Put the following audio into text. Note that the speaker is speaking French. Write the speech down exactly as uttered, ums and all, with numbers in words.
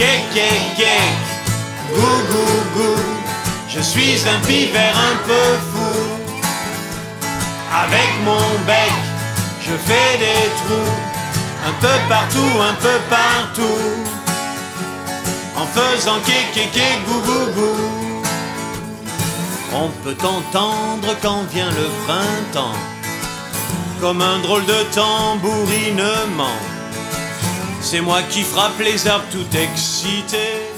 ké ké, gou gou gou. Je suis un pivert un peu fou. Avec mon bec, je fais des trous, un peu partout, un peu partout, en faisant ké ké ké, gou gou gou. On peut entendre quand vient le printemps, comme un drôle de tambourinement. C'est moi qui frappe les arbres tout excité.